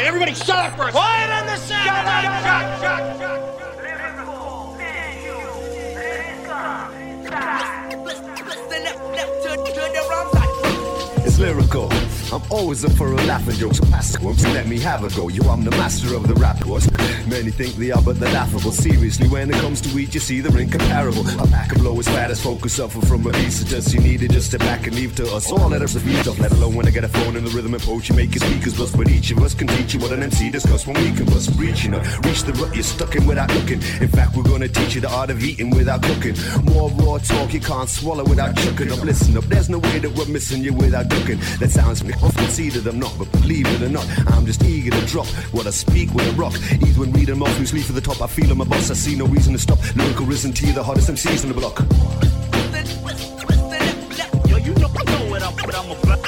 everybody shut up for a second. Quiet on the sound. It's lyrical. I'm always up for a laugh and jokes. Past once, let me have a go. Yo, I'm the master of the rap wars. Many think they are, but they're laughable. Seriously, when it comes to eat, you see they're incomparable. A pack of blow as fat as focus suffer from a piece of dust. You need it just to back and leave to us. All letters of each off, let alone when I get a phone in the rhythm and poach. You make your speakers bust, but each of us can teach you what an MC discuss when we can bust. Reaching up, reach the rut you're stuck in without looking. In fact, we're gonna teach you the art of eating without cooking. More raw talk you can't swallow without chucking up. Listen up, there's no way that we're missing you without ducking. That sounds me off conceited, I'm not, but believe it or not, I'm just eager to drop what I speak with a rock. Either when reading off loosely for the top, I feel I'm a boss. I see no reason to stop. Lyrical risen to you, the hottest MCs in the block. Yo, you know what I'm about.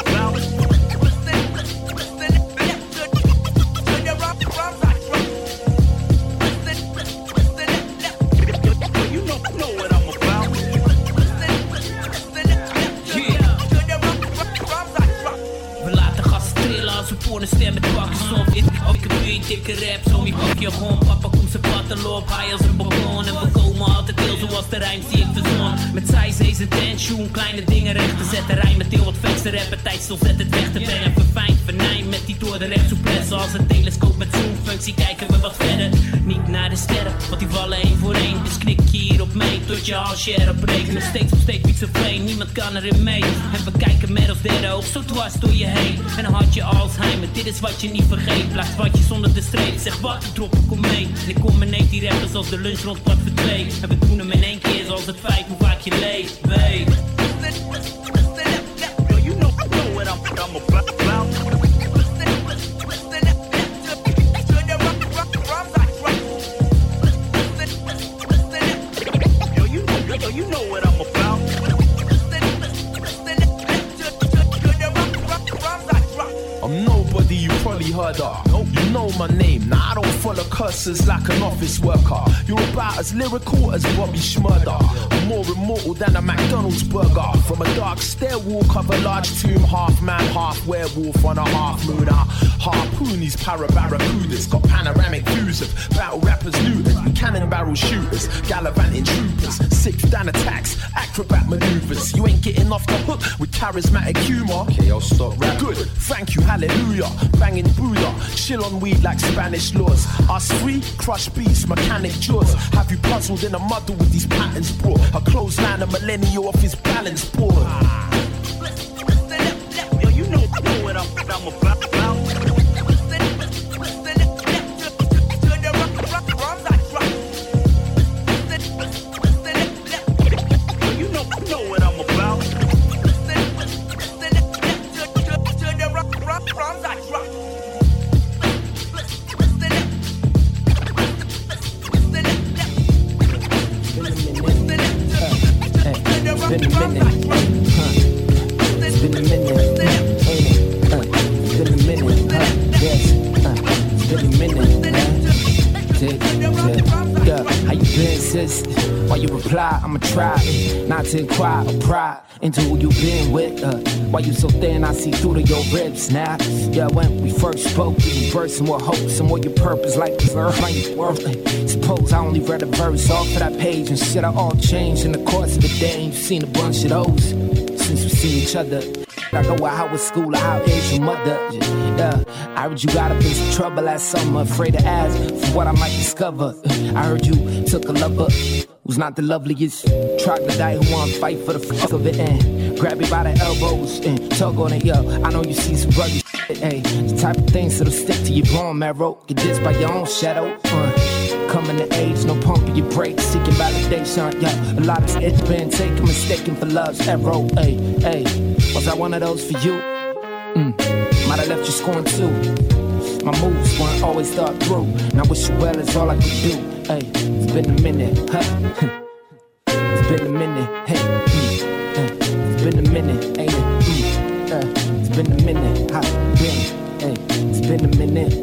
Een stem met pakken soms. Ik heb nu een dikke rap, zo mi pak je gewoon. Papa komt zijn patten op, hij als een balkon. En we komen altijd heel zoals de rijms die ik verzon. Met size, en tension, kleine dingen recht te zetten. Rijn met heel wat facts te rappen, tijd stil zet het weg te brengen. Verfijnd, vernijn met die door de recht souplesse. Als een telescoop met zoomfunctie kijken we wat verder. Niet naar de sterren, want die vallen één voor één. Dus knik je hier op mee, tot je als share breekt. Nog steeds op steeds pixelframe, niemand kan erin mee. En we kijken met als derde oog zo dwars door je heen. En dan had je Alzheimer, dit is wat je niet vergeet. Blijft wat je zonder de streep, zeg wat, drop ik kom mee. En ik combineer die rappers als de lunch rond 2:15. En we doen hem in één keer zoals het feit hoe vaak je leeft, weet. Yo, you know what I'm about. You know what I'm about. I'm nobody you probably heard of. You know my name, now I don't follow curses like an office worker. You're about as lyrical as Bobby Schmurder. I'm more immortal than a McDonald's burger. From a dark stairwalk of a large tomb, half man, half werewolf on a half moon. Harpoon these para-barracudas, got panoramic views of battle rappers looters, cannon barrel shooters, gallivanting troopers, sixth dan attacks, acrobat maneuvers. You ain't getting off the hook with charismatic humor. Okay, I'll stop rap. Good, thank you, hallelujah. Banging Buddha, chill on weed like Spanish laws. Us three, crush beats, mechanic jaws. Have you puzzled in a muddle with these patterns brought? A clothesline, a millennial off his balance board. Yo, you know what I'm about. While you reply, I'ma try not to inquire or pry into who you been with. Why you so thin, I see through to your ribs now. Yeah, when we first spoke, you were some more hopes and more your purpose, like the earth, like your worth. Suppose I only read a verse off of that page and shit, I all changed in the course of the day. You've seen a bunch of those since we've seen each other. I go out, how was school, how is your mother? Yeah, I heard you got up in some trouble last summer, afraid to ask for what I might discover. I heard you took a lover who's not the loveliest, troglodyte who wanna fight for the fuck of it and grab you by the elbows and tug on it. Yo, I know you see some rugged shit, hey, the type of things that'll stick to your bone marrow. Get this by your own shadow. Coming to age, no pumping your brakes, seeking validation. Yeah, a lot of it's been taken, mistaken for love's arrow. Hey, hey, was I one of those for you? Might have left you scoring too. My moves weren't always thought through, and I wish you well is all I could do. Hey, it's been a minute, huh? It's been a minute, hey. It's been a minute, ain't it? It's been a minute, how been? Hey, it's been a minute.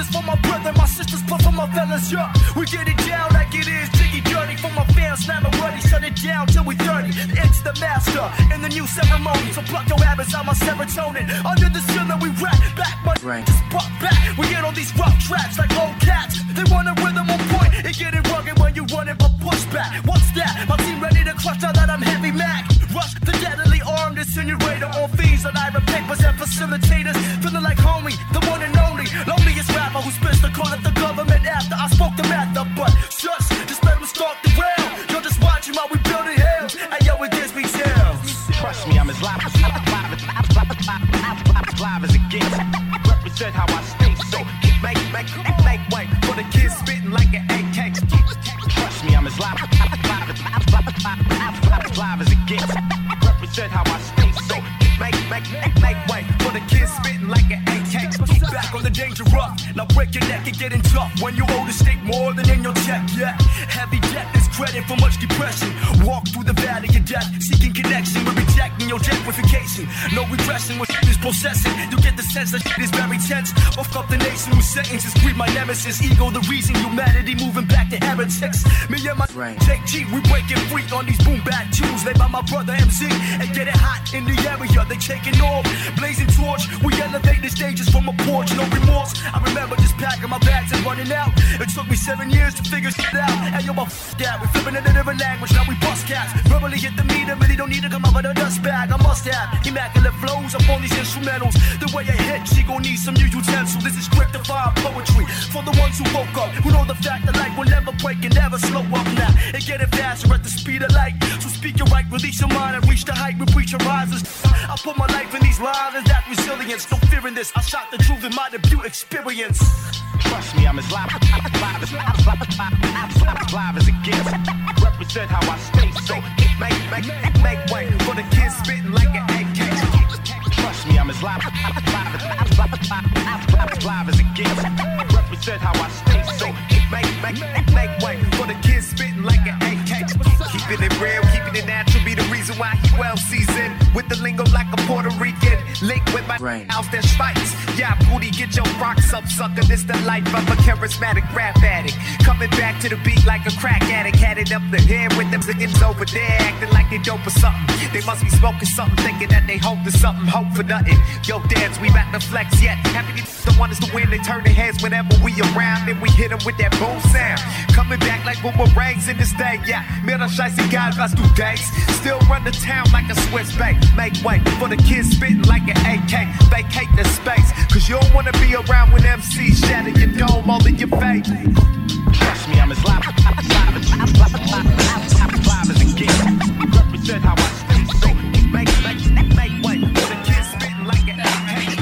This for my brother, my sisters, plus for my fellas, yeah. We get it down like it is, jiggy dirty. For my fans, slam it ready, shut it down till we 30. It's the master in the new ceremony. So pluck your habits out my serotonin. Under the ceiling we rap back, but just pop back. We get on these rough tracks like old cats. They want a rhythm on point and get it rugged when you running for pushback. What's that? My team ready to crush now that I'm heavy Mac. Rush the deadly armed incinerator on fiends on iron papers and facilitators. Feeling like homie, the one and only loneliest rapper who spits the call at the government after I spoke the math. But shush, just let him start the round. You're just watching while we building hills. And yo, it gives me chills. Trust me, I'm as live as it gets. Represent how I stay, so make way for the kids spitting like an AK. Trust me, I'm as live as it gets. Represent how I stay, so make way for the kids spitting like an AK. Back on the danger rough, now break your neck and get in tough. When you owe the state more than in your check, yeah. Heavy debt is credit for much depression. Walk through the valley of death, seeking connection. We're rejecting your gentrification. No regression when shit is processing. You get the sense that shit is very tense. Fuck up the nation with sentences, greet my nemesis. Ego the reason, humanity moving back to heretics. Me and my JG, we breaking free on these boom bap tunes. Laid by my brother MC and get it hot in the area. They taking off, blazing torch. We elevate the stages from a porch, no remorse. I remember just packing my bags and running out. It took me 7 years to figure shit out. And yo, my that. We flipping in a different language, now we bust cats. Verbally hit the meter, really don't need to come up with a dust bag. I must have immaculate flows up on these instrumentals. The way I hit, she gon' need some new utensils. This is scriptified poetry for the ones who woke up, who know the fact that life will never break and never slow up now. And get it faster at the speed of light. So speak your right, release your mind and reach the height. We preach rises. I put my life in these lines and that resilience. No fear in this, I shot the truth in my debut experience. Trust me, I'm as live as it gets. Represent how I stay, so make way for the kids spitting like an AK. Trust me, I'm as live as it gets. Represent how I stay, so make way for the kids spitting like an AK. Keeping it real, keeping it natural, be the reason why he well seasoned. With the lingo like a Puerto Rican, link with my house that spikes. Yeah, booty, get your rocks up, sucker. This the life of a charismatic rap addict. Coming back to the beat like a crack addict. Had it up the head with them niggas over there, acting like they dope or something. They must be smoking something, thinking that they hope to something, hope for nothing. Yo, dance, we back to flex yet. Happy the one is to win, they turn their heads whenever we around. Then we hit them with that boom sound. Coming back like boomerangs in this day, yeah. Middle shiesty guys, let's do days. Still run the town like a Swiss bank. Make way for the kids spitting like an AK. Vacate the space, cause you don't wanna be around when MCs shatter your dome all in your face. Trust me, I'm as live as it gets. Represent how I stay, so make way for the kids spitting like an AK.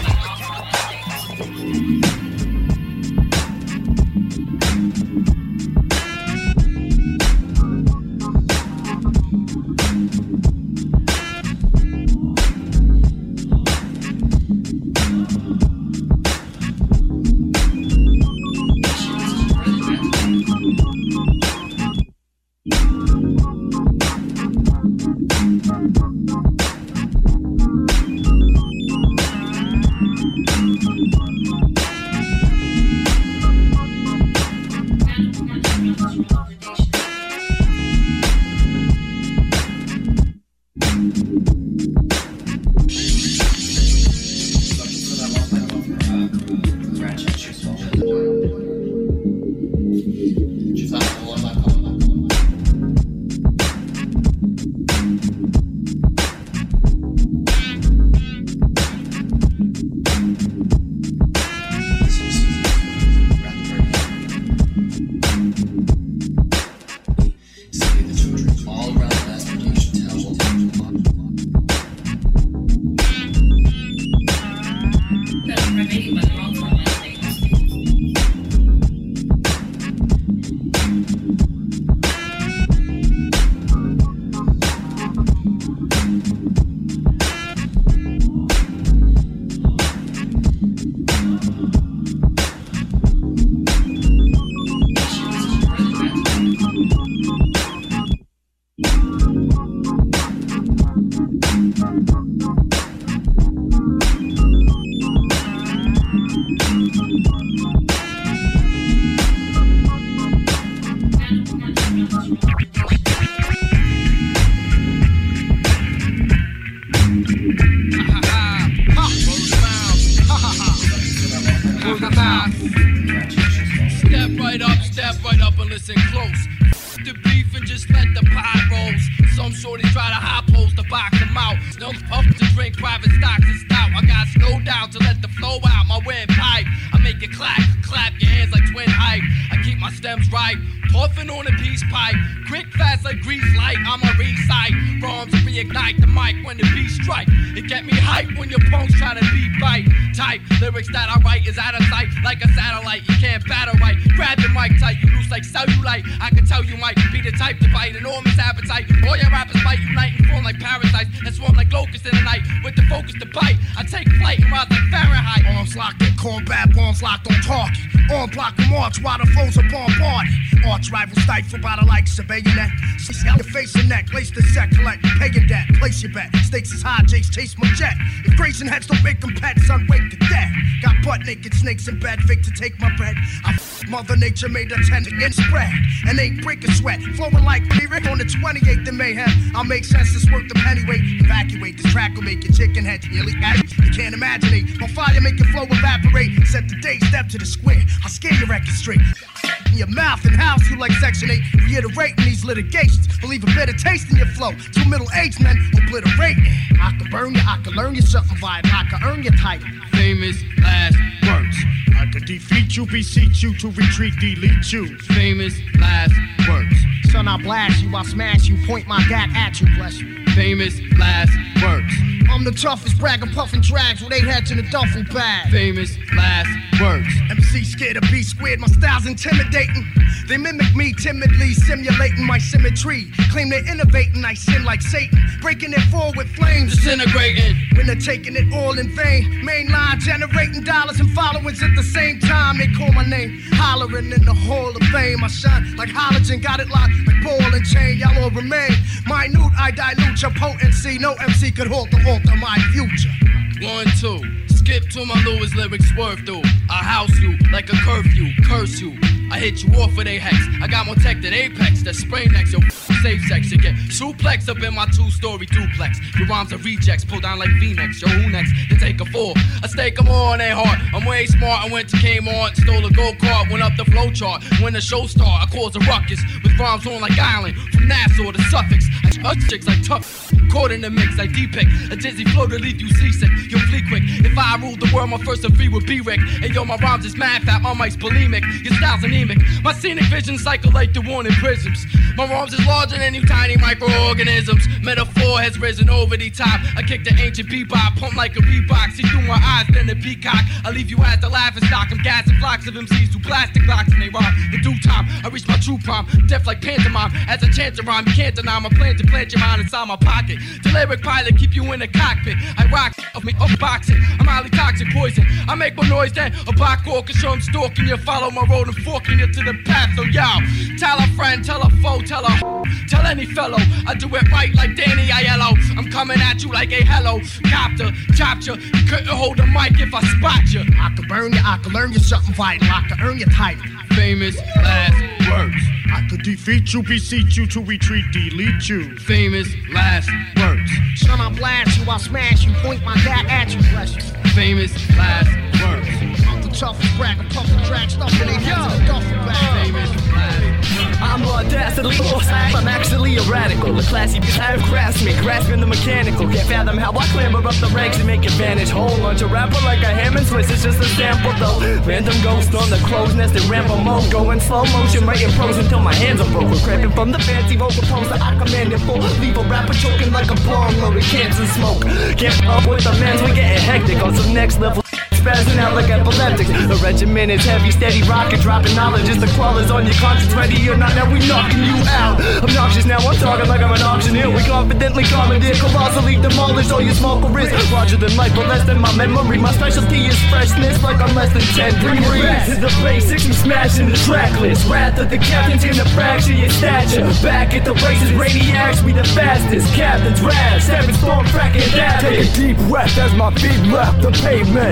Step right up and listen close. The beef and just let the pot rolls. Some shorties try to hop holes to box them out. No puff to drink private stocks and stout. I got slow down to let the flow out. My windpipe, I make it clap your hands like twin hype. I keep my stems right, puffing on a peace pipe. Quick, fast like grease light. I'm a recite. Bombs reignite the mic when the beat strike. It get me hype when your punks try to beat bite. Type lyrics that I write is out of sight like a satellite. You can't battle right. Grab the mic tight, you loose like cellulite. I can tell you might be the type to bite enormous appetite. All your rappers fight unite and form like parasites and swarm like locusts in the night with the focus to bite. I take flight and rise like Fahrenheit. Arms locked in combat, bombs locked on target. On block and march while the foes are bombarded. Arch rivals stifled by the likes of bayonet. See your face and neck, lace the set, collect, paying debt, place your bet. Stakes is high, Jake's chase my jet. If grazing heads don't make them pets, son, wake the dead. Got butt naked snakes in bed, fake to take my bread. Mother Nature made a 10 and spread. And ain't break a sweat, flowing like lyric on the 28th of mayhem. I'll make sense, it's worth the pennyweight. Evacuate, this track will make your chicken head nearly addict. You can't imagine it. On fire, make your flow evaporate. Set the date, step to the square. I'll scare your record straight. In your mouth and house you like Section 8. Reiterating these litigations. Believe a bitter taste in your flow. Two middle-aged men obliterating. I can burn you, I can learn you something vital. I can earn your title. Famous last words. I could defeat you, beseech you to retreat, delete you. Famous last words. Son, I'll blast you, I'll smash you, point my gat at you, bless you. Famous last words. I'm the toughest bragging, puffin' drags with 8 heads in a duffel bag. Famous last words. MC scared of B squared, my style's intimidating. They mimic me timidly, simulating my symmetry. Claim they're innovating, I sin like Satan. Breaking it forward with flames, disintegrating. When they're taking it all in vain. Main line generating dollars and followings at the same time. They call my name, hollering in the hall of fame. I shine like halogen, got it locked like ball and chain. Y'all all remain minute, I dilute your potency. No MC could alter my future. 1, 2, skip to my Lewis lyrics swerve through. I house you like a curfew, curse you. I hit you off with a hex. I got more tech than Apex. That spray next, yo, safe sex. You get suplex up in my 2-story duplex. Your rhymes are rejects, pull down like V-necks. Yo, who next? To take a 4. I stake them on, ain't hard. I'm way smart. I went to Kmart, stole a go-kart, went up the flow chart. When the show start, I caused a ruckus with rhymes on like Island, from Nassau to Suffolk. I chicks like tough, caught in the mix like D-Pick. A dizzy flow to leave you seasick. You'll flee quick. If I ruled the world, my first and free would be Rick. And yo, my rhymes is mad fat, my mic's bulimic. Your style's anemic. My scenic vision cycle like the warning prisms. My rhymes is larger than you tiny microorganisms. Metaphor has risen over the top. I kick the ancient bebop, pump like a Reebok. See through my eyes, then the peacock. I leave you as the laughing stock. I'm gassing flocks of MCs through plastic blocks and they rhyme. In due time, I reach my true prime. Deaf like pantomime. As a chant to rhyme, you can't deny my plan to plant your mind inside my pocket. The lyric pilot keep you in the cockpit. I rock of me up boxing. I'm highly toxic poison. I make more noise than a black orchestra. I'm stalking you. Follow my road and forking you to the path. So yo, tell a friend, tell a foe, tell any fellow. I do it right like Danny Aiello. I'm coming at you like a hello copter. Chopped you. You couldn't hold the mic if I spot you. I could burn you. I could learn you something vital. I could earn your title. Famous last words. I could defeat you, beseech you to retreat, delete you. Famous last words. Son, I'll blast you, I'll smash you, point my gat at you, bless you. Famous last words. I'm the toughest bragger, puffin' drag, stuffin' in heads in a duffel bag. Famous last words. I'm audacity lost, I'm actually a radical. The classy bitch have grasped me, grasping the mechanical. Can't fathom how I clamber up the ranks and make it vanish. Whole lunch a rapper like a ham and Swiss, it's just a sample though. Random ghost on the crow's nest and ramble mode. Going slow motion, writing prose until my hands are broken. Cramping from the fancy vocal poster, I command it full. Leave a rapper choking like a bomb loaded cans and smoke. Can't up with the mans, we getting hectic on some next level. Spazzing out like epileptics. The regimen is heavy, steady rockin', dropping knowledge. Just the crawlers on your conscience, ready or not, now we knocking you out. Obnoxious now, I'm talking like I'm an auctioneer. We confidently commandeer, colossally demolish all your small careers. Larger than life, but less than my memory. My specialty is freshness, like I'm less than 10 degrees. Back to the basics, we smashing the track list. Wrath of the captain's gonna fracture your stature. Back at the races, radiacs, we the fastest. Captain's wrath, 7 storm cracking that. Take a deep breath as my feet left the pavement.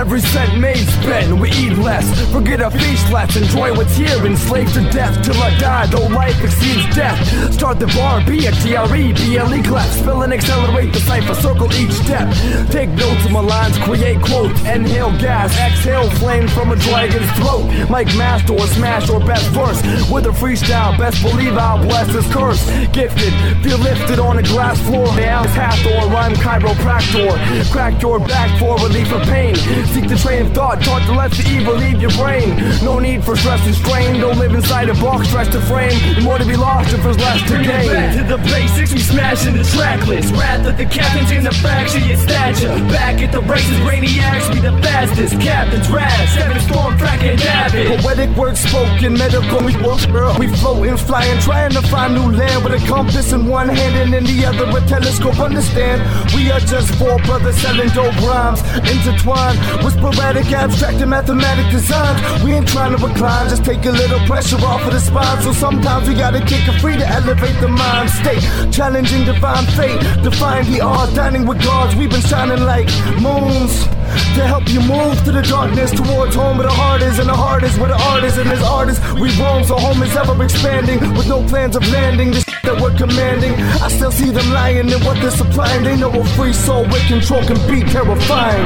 every cent made spent. We eat less, forget our feast less, enjoy what's here, enslaved to death till I die, though life exceeds death. Start the bar, be a TRE, BLE clap, spill and accelerate the cipher, circle each step. Take notes of my lines, create quotes, inhale gas, exhale flame from a dragon's throat. Like master or smash or best verse, with a freestyle, best believe I'll bless this curse. Gifted, feel lifted on a glass floor, now it's Hathor, rhyme chiropractor. Crack your back for relief of pain. Seek the train of thought, taught to let the evil leave your brain. No need for stress and strain, don't live inside a box, stretch to frame. The more to be lost if there's less to gain. Back to the basics, we smashing the track list. Wrath of the captains in the fracture your stature. Back at the races, brainiacs, we the fastest. Captain's wrath, 7 storm track and dab it. Poetic words spoken, medical, we floating, flying, trying to find new land with a compass in one hand and in the other a telescope. Understand, we are just 4 brothers selling dope rhymes, intertwined with sporadic, abstract and mathematic designs. We ain't trying to recline, just take a little pressure off of the spine. So sometimes we gotta kick it free to elevate the mind state, challenging divine fate, defying the odds, dining with gods. We've been shining like moons to help you move through the darkness towards home where the heart is, and the heart is where the art is, and as artists we roam, so home is ever expanding with no plans of landing. This that we're commanding, I still see them lying in what they're supplying. They know a free soul with control can be terrifying.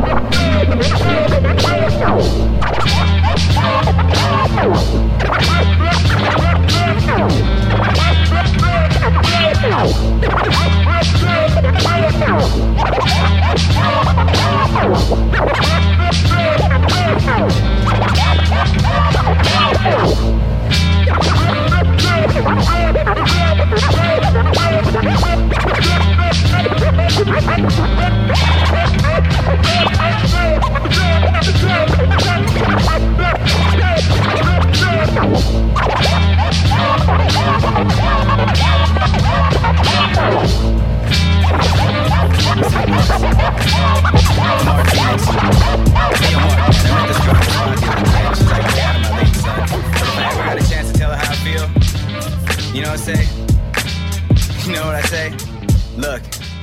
You know what I say? You know what I say? Look.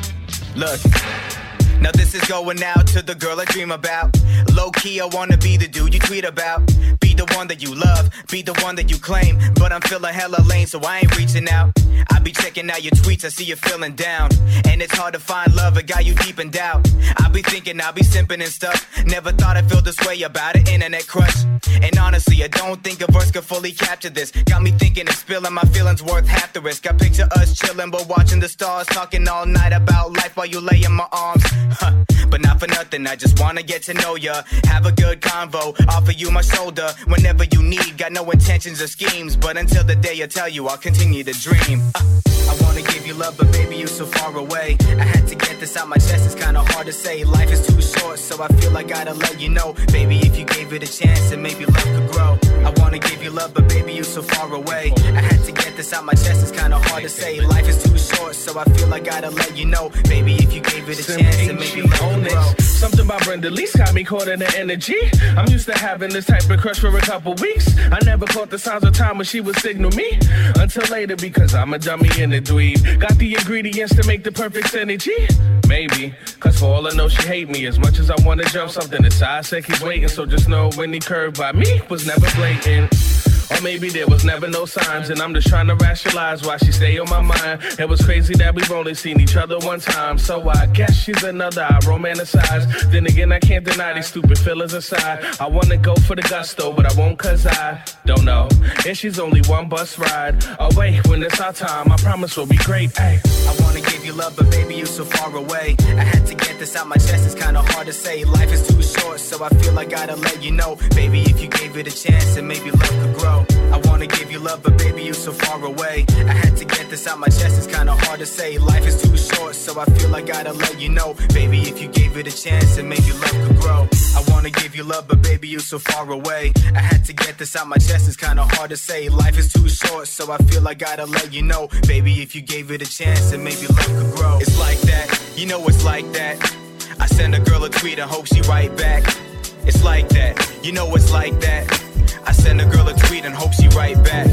Now this is going out to the girl I dream about. Low key, I wanna be the dude you tweet about. Be the one that you love, be the one that you claim. But I'm feeling hella lame, so I ain't reaching out. I be checking out your tweets, I see you feeling down. And it's hard to find love, it got you deep in doubt. I be thinking I be simping and stuff. Never thought I'd feel this way about an internet crush. And honestly, I don't think a verse could fully capture this. Got me thinking and spilling my feelings worth half the risk. I picture us chilling but watching the stars, talking all night about life while you lay in my arms. But not for nothing, I just wanna get to know ya. Have a good convo, offer you my shoulder whenever you need. Got no intentions or schemes, but until the day I tell you, I'll continue to dream. I wanna give you love, but baby, you're so far away. I had to get this out my chest, it's kinda hard to say. Life is too short, so I feel I gotta let you know. Baby, if you gave it a chance, then maybe love could grow. I wanna give you love, but baby, you're so far away. I had to get this out my chest, it's kinda hard to say. Life is too short, so I feel I gotta let you know. Baby, if you gave it a chance, then maybe love could grow. Something about Brenda Lee's got me caught in the energy. I'm used to having this type of crush for a couple weeks. I never caught the signs of time when she would signal me until later, because I'm a dummy and a dweeb. Got the ingredients to make the perfect synergy. Maybe, cause for all I know she hate me. As much as I wanna jump something aside, said he's waiting. So just know when he curved by me was never blatant. Or maybe there was never no signs, and I'm just trying to rationalize why she stay on my mind. It was crazy that we've only seen each other one time, so I guess she's another I romanticize. Then again, I can't deny these stupid feelings inside. I wanna go for the gusto, but I won't, cause I don't know. And she's only one bus ride away. When it's our time, I promise we'll be great. Ay. I wanna give you love, but baby, you're so far away. I had to get this out my chest, it's kinda hard to say. Life is too short, so I feel I gotta let you know. Baby, if you gave it a chance, then maybe love could grow. I wanna give you love, but baby, you're so far away. I had to get this out my chest, it's kinda hard to say. Life is too short, so I feel I gotta let you know. Baby, if you gave it a chance, then maybe love could grow. I wanna give you love, but baby, you're so far away. I had to get this out my chest, it's kinda hard to say. Life is too short, so I feel I gotta let you know. Baby, if you gave it a chance, then maybe love could grow. It's like that, you know it's like that. I send a girl a tweet and hope she write back. It's like that, you know it's like that. I send a girl a tweet and hope she write back.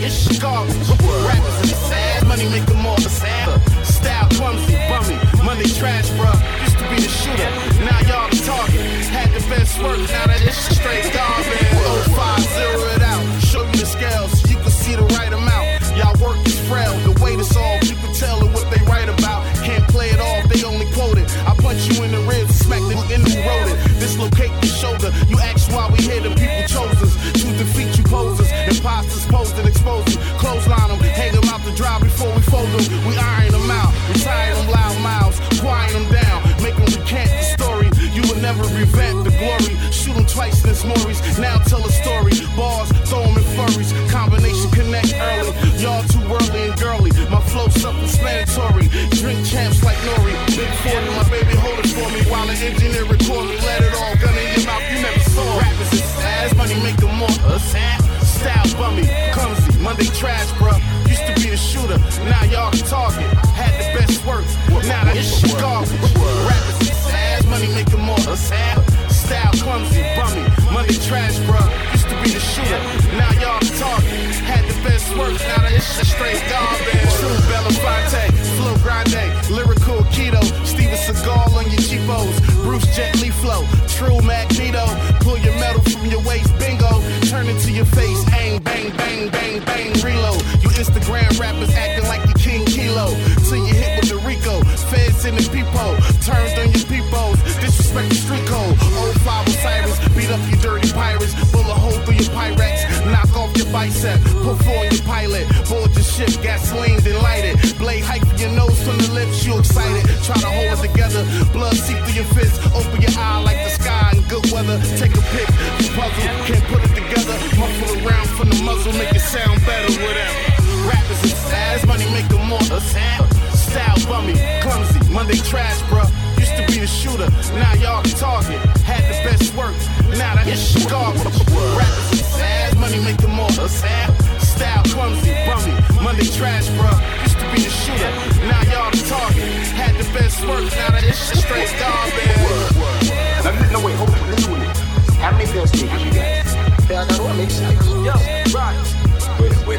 it's garbage. Rappers is sad, money make them all sad. Style clumsy, bummy, Monday trash, bruh. Used to be the shooter, now y'all the target. Had the best work, now that it's straight garbage. 05, zero it out, show you the scales so you can see the right amount. Y'all work is frail, the weight is all, you can tell it what they write about. Can't play it off, they only quote it. I punch you in the ribs, smack the in who wrote it. Dislocate your shoulder, you ask why we here, the people chose us to defeat you posers. Imposters posed and exposed them, clothesline them, hang them out the dry before we fold them. We iron them out, retire them loud mouths, quiet them down, make them recant the story. You will never revamp the glory. Shoot them twice in this Maurice, now tell a story. Bars, throw them in furries, combination connect early. Y'all too worldly and girly, my flow self-explanatory. Drink champs like Nori, big 40, my baby hold it for me while the engineer record me. Let it all gun in your mouth, you never saw. Rappers is ass, money make them more sad. Style bummy, clumsy, Monday trash, bruh. Used to be the shooter, now y'all the target. Had the best work, now that it's garbage. Rappers is ass, money make them more sad. Style clumsy, bummy, Monday trash, bruh. Used to be the shooter, now y'all the target. Had the best work, now that it's straight garbage. True Belafonte, flow grande, lyrical keto. Steven Seagal on your cheapos, Bruce Jet Li flow. True Magneto, pull your metal from your waist, bingo. Turn into your face, aim, bang, bang, bang, bang, reload. You Instagram rappers acting like you King Kilo. Till you hit with the Rico, feds in the peephole. Turned on your peepos, disrespect the street code. 05 Osiris, beat up your dirty pirates. Pull a hole through your Pyrex, knock off your bicep. Put four on your pilot, board your ship, gasoline, then light it. Blade hike for your nose from the lips, you excited. Try to hold it together, blood seep through your fist. Open your eye like the sky in good weather. Take a pic, you puzzle, can't put it together. Muffle around from the muzzle, make it sound better, whatever. Rappers is ass, money make them more sad. Style bummy, clumsy, Monday trash, bruh. Used to be the shooter, now y'all the target. Had the best work, now that it's garbage. Rappers is ass, money make them more sad. Style clumsy, bummy, Monday trash, bruh. Used to be the shooter, now y'all the target. Had the best work, now that it's straight garbage. No, wait, hold on, listen to me. How many pairs of sneakers you got? I got what makes sense. Yo, right. Wait.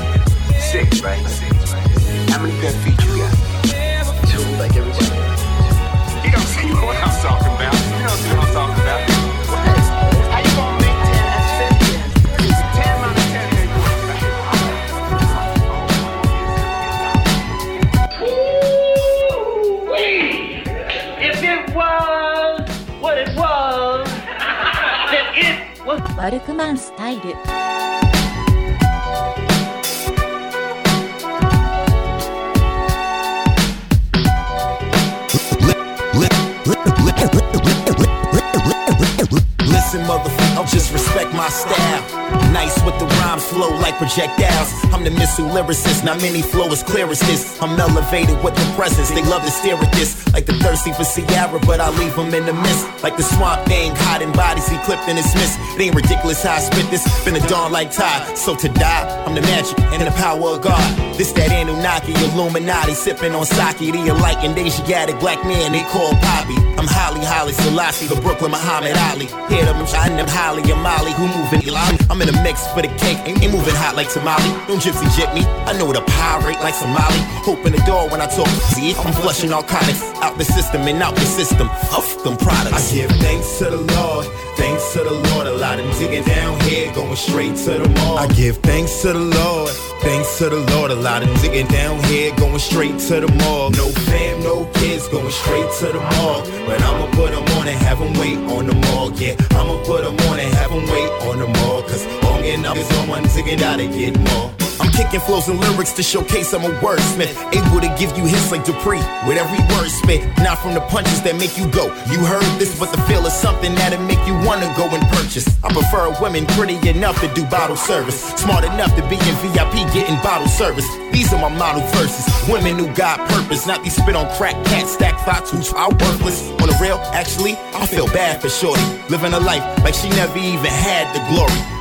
6, right? How many pair of feet you got? 2, like every time. You don't see what I'm talking about. You don't see what I'm talking about. How you gonna make 10 as 15? 10 minus 10 ain't Ooh, wait. If it was what it was, then it was. ワルクマンスタイル。 Listen, motherfucker, just respect my style. Nice with the rhymes, flow like projectiles. I'm the missile lyricist, not many flow as clear as this. I'm elevated with the presence, they love to stare at this. Like the thirsty for Ciara, but I leave them in the mist. Like the swamp thing, hiding bodies, he clipped and dismissed. It ain't ridiculous how I spit this, been a dawn like Tide. So to die, I'm the magic and the power of God. This that Anunnaki, Illuminati, sipping on sake. The enlightened Asiatic black man they call Poppy. I'm Haile Selassie, the Brooklyn Muhammad Ali. Hear them, I'm Holly and Molly, who moving Eli? I'm in a mix for the cake, ain't moving hot like tamale. Don't gypsy jip me, I know the pirate like Somali. Open the door when I talk, see it, I'm flushing narcotics out the system and out the system, huff them products. I give thanks to the Lord, thanks to the Lord. A lot of digging down here, going straight to the mall. I give thanks to the Lord, thanks to the Lord. A lot of digging down here, going straight to the mall. No fam, no kids, going straight to the mall. But I'ma put them on and have them wait on the mall. Yeah, I'ma put them on and have them wait on the mall. Cause long enough is on one ticket, gotta get more. I'm kicking flows and lyrics to showcase I'm a wordsmith. Able to give you hits like Dupree with every word spit. Not from the punches that make you go, you heard this, but the feel of something that'll make you wanna go and purchase. I prefer women pretty enough to do bottle service, smart enough to be in VIP getting bottle service. These are my model verses, women who got purpose. Not these spit on crack cats, stack thoughts who are worthless. On the real, actually, I feel bad for shorty, living a life like she never even had the glory.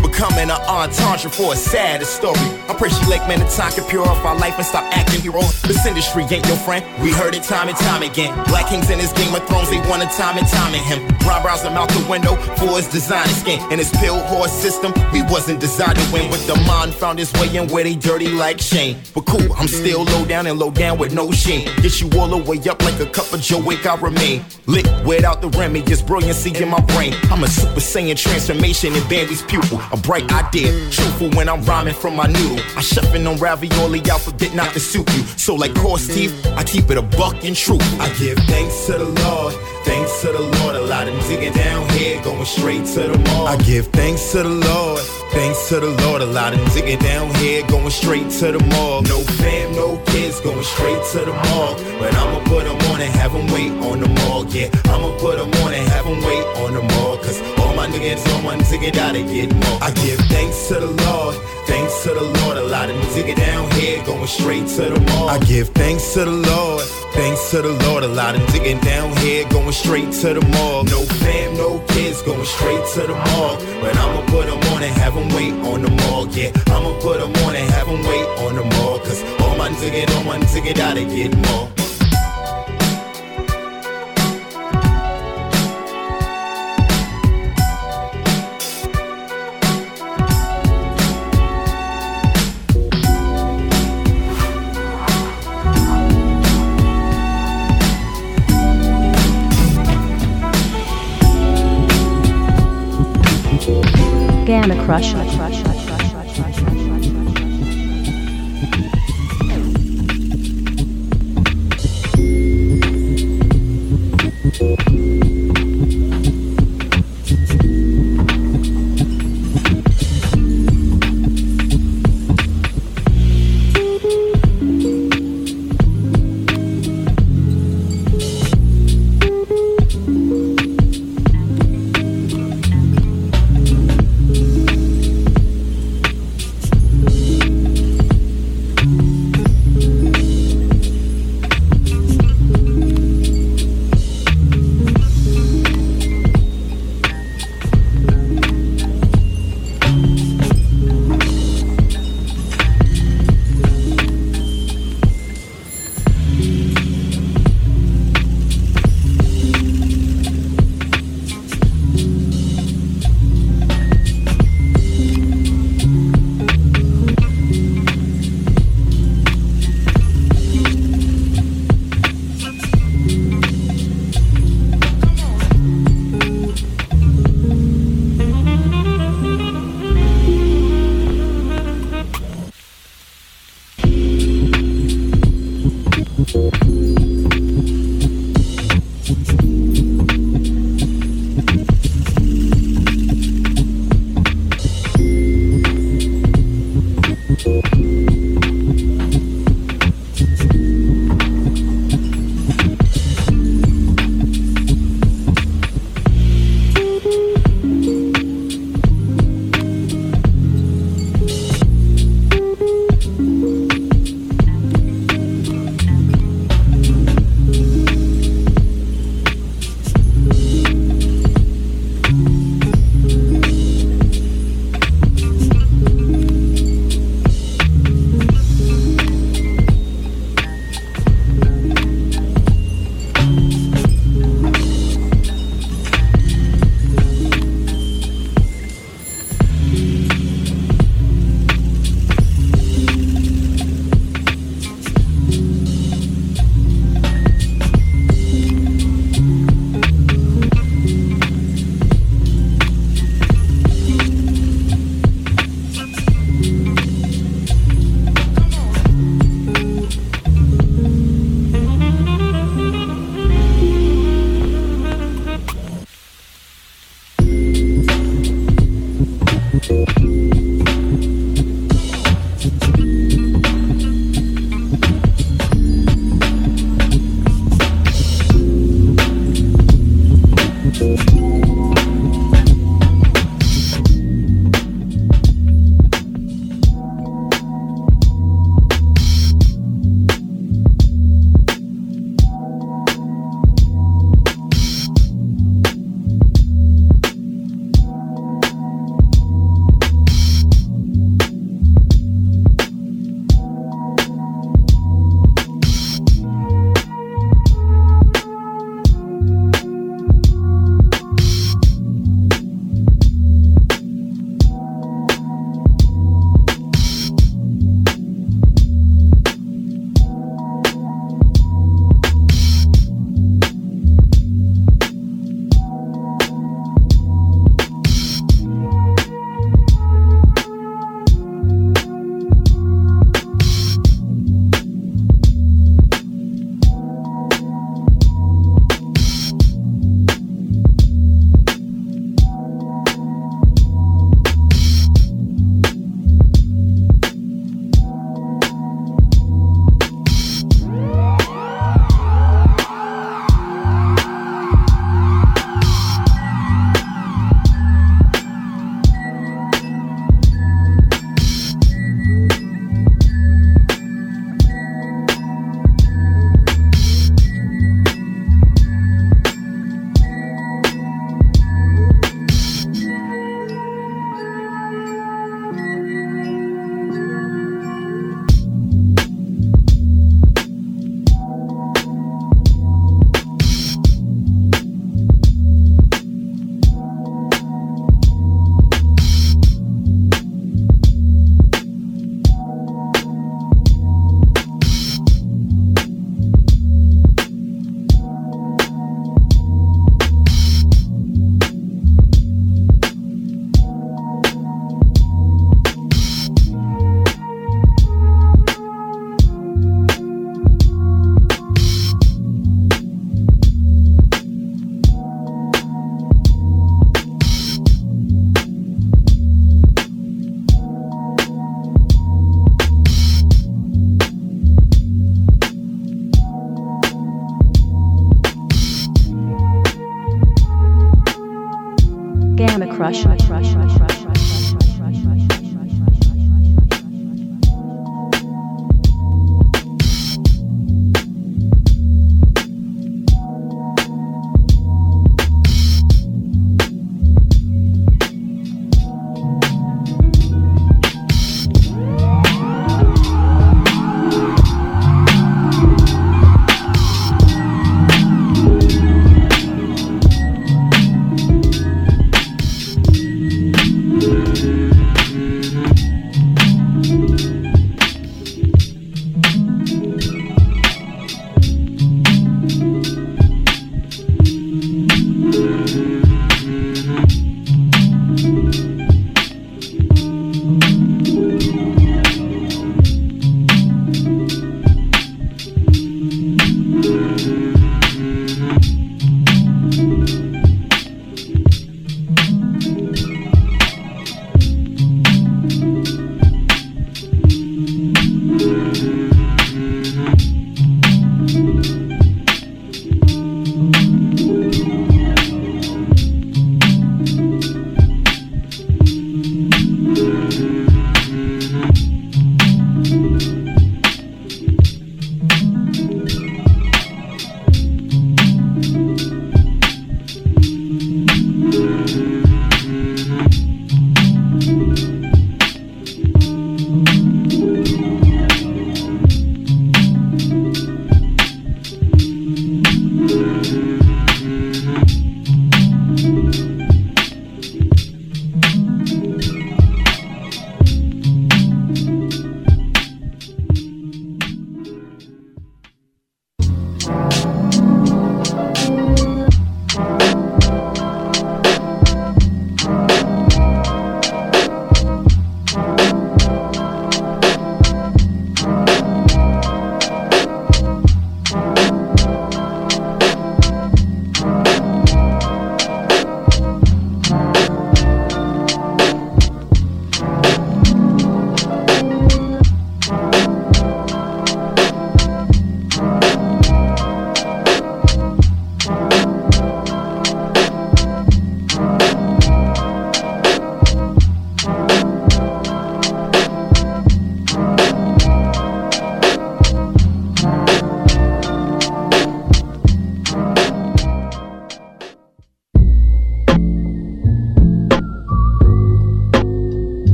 becoming an entendre for a sad story. I pray she like man the time can pure off our life and stop acting heroes. This industry ain't your friend, we heard it time and time again. Black kings in this Game of Thrones, they wanted time and time in him. Ron browsed him out the window for his designer skin. In his pill horse system, we wasn't designed to win. With the mind found his way in where they dirty like Shane. But cool, I'm still low down and low down with no shame. Get you all the way up like a cup of Joe Wick, I remain lit without the Remy, it's brilliancy in my brain. I'm a Super Saiyan transformation in Bambi's pupil. A bright idea, truthful when I'm rhyming from my noodle. I shuffling on ravioli alphabet not to suit you. So like coarse teeth, I keep it a buck and true. I give thanks to the Lord, thanks to the Lord. A lot of digging down here, going straight to the mall. I give thanks to the Lord, thanks to the Lord. A lot of digging down here, going straight to the mall. No fam, no kids, going straight to the mall. But I'ma put them on and have them wait on the mall. Yeah, I'ma put them on and have them wait on the mall. Cause all my niggas gotta get more. I give thanks to the Lord, thanks to the Lord. A lot of niggas down here going straight to the mall. I give thanks to the Lord, thanks to the Lord. A lot of niggas down here going straight to the mall. No fam, no kids, going straight to the mall. But I'ma put them on and have them wait on the mall. Yeah, I'ma put them on and have them wait on the mall. Cause all my niggas gotta get more. Gamma Crush. Crusher.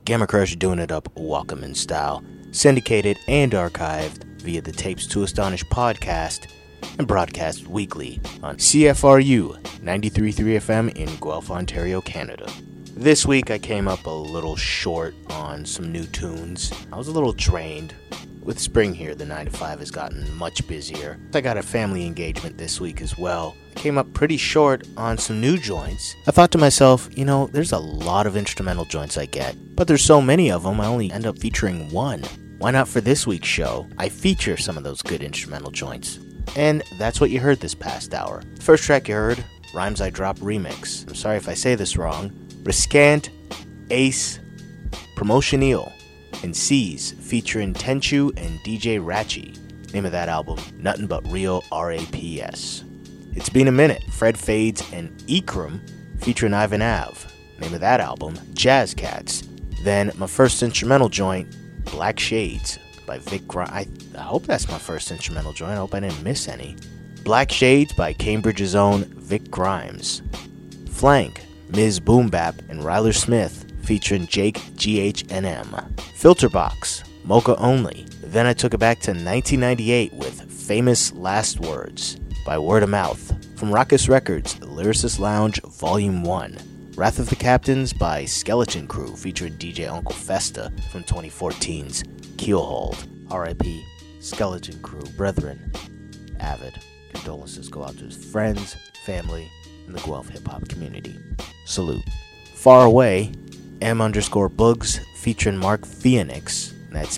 Gamma Crush doing it up Walkman style, syndicated and archived via the Tapes to Astonish podcast and broadcast weekly on CFRU 93.3 FM in Guelph, Ontario, Canada. This week I came up a little short on some new tunes. I was a little drained. With spring here, the 9 to 5 has gotten much busier. I got a family engagement this week as well. I came up pretty short on some new joints. I thought to myself, there's a lot of instrumental joints I get, but there's so many of them I only end up featuring one. Why not for this week's show, I feature some of those good instrumental joints. And that's what you heard this past hour. The first track you heard, Rhymes I Drop Remix. I'm sorry if I say this wrong. Riskant, Ace, Promotionil, and C's featuring Tenchu and DJ Ratchy. Name of that album, Nothing But Real RAPS. It's Been a Minute, Fred Fades and Ikram featuring Ivan Av. Name of that album, Jazz Cats. Then my first instrumental joint, Black Shades by Vic Grimes. I hope that's my first instrumental joint. I hope I didn't miss any. Black Shades by Cambridge's own Vic Grimes. Flank, Ms. Boom Bap and Ryler Smith featuring Jake GHNM. Filterbox, Mocha Only. Then I took it back to 1998 with Famous Last Words by Word of Mouth. From Raucous Records, Lyricist Lounge Volume 1. Wrath of the Captains by Skeleton Crew featuring DJ Uncle Festa from 2014's Keelhold. R.I.P. Skeleton Crew, brethren, avid. Condolences go out to his friends, family, and the Guelph hip-hop community. Salute. Far Away, M_Bugs featuring Mark Phoenix, and that's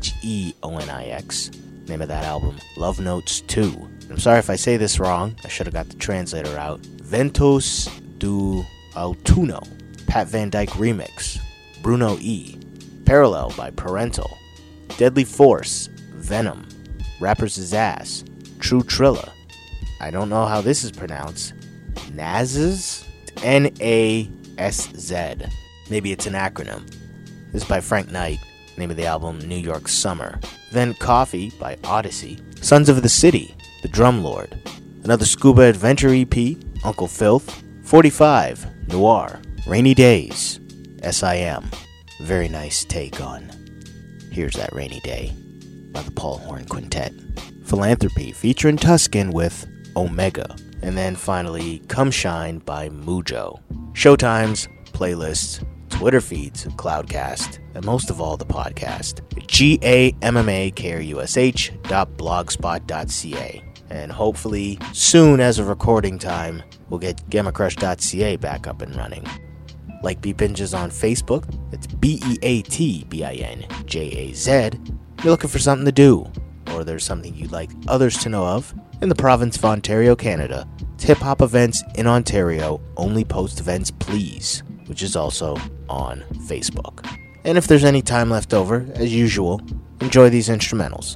Pheonix. Name of that album, Love Notes 2. I'm sorry if I say this wrong, I should have got the translator out. Ventos do Autuno, Pat Van Dyke Remix, Bruno E. Parallel by Parental, Deadly Force, Venom, Rapper's Ass, True Trilla. I don't know how this is pronounced. Nazz? N-A-S-Z. Maybe it's an acronym. This is by Frank Knight. Name of the album, New York Summer. Then Coffee by Odyssey. Sons of the City, The Drum Lord. Another Scuba Adventure EP, Uncle Filth. 45, Noir. Rainy Days, S.I.M. Very nice take on Here's That Rainy Day by the Paul Horn Quintet. Philanthropy featuring Tuscan with Omega. And then finally, Come Shine by Mujo. Showtimes, playlists, Twitter feeds, Cloudcast, and most of all the podcast. GAMMAKRUSH.blogspot.ca. And hopefully, soon as of recording time, we'll get GammaCrush.ca back up and running. Like Beatbinges on Facebook, it's BEATBINJAZ. You're looking for something to do, or there's something you'd like others to know of, in the province of Ontario, Canada. It's hip-hop events in Ontario, only post events please, which is also on Facebook. And if there's any time left over, as usual, enjoy these instrumentals.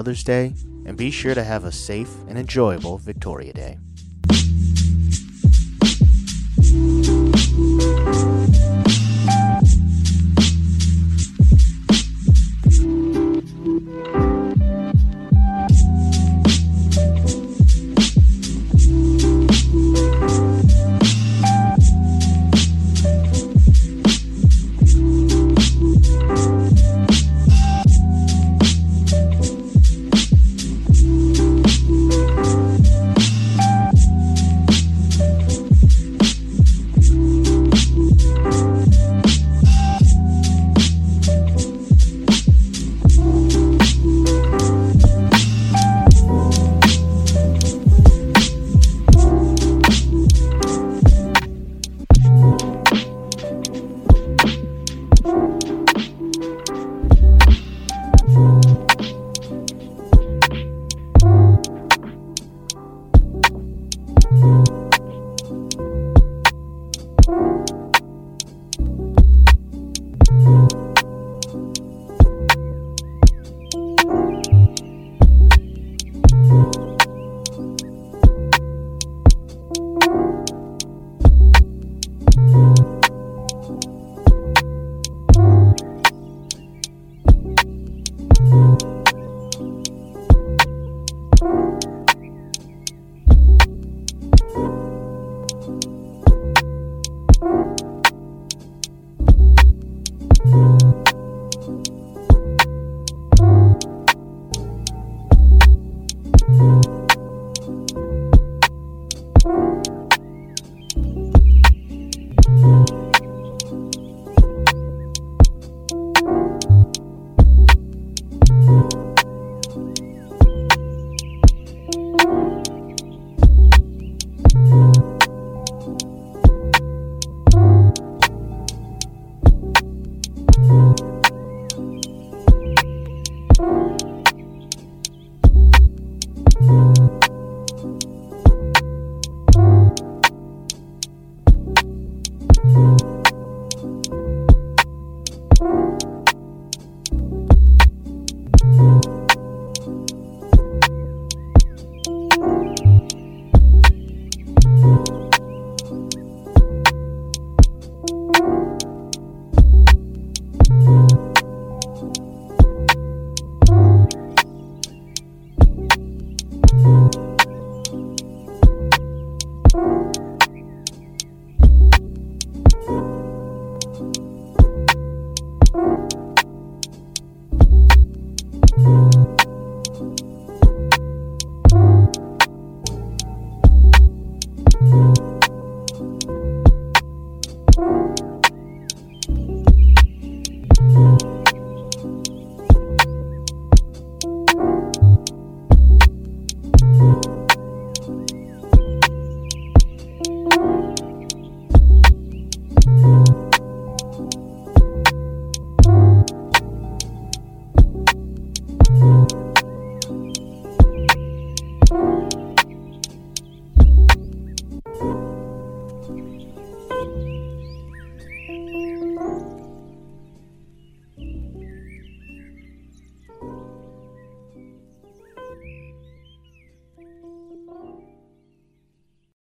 Mother's Day, and be sure to have a safe and enjoyable Victoria Day.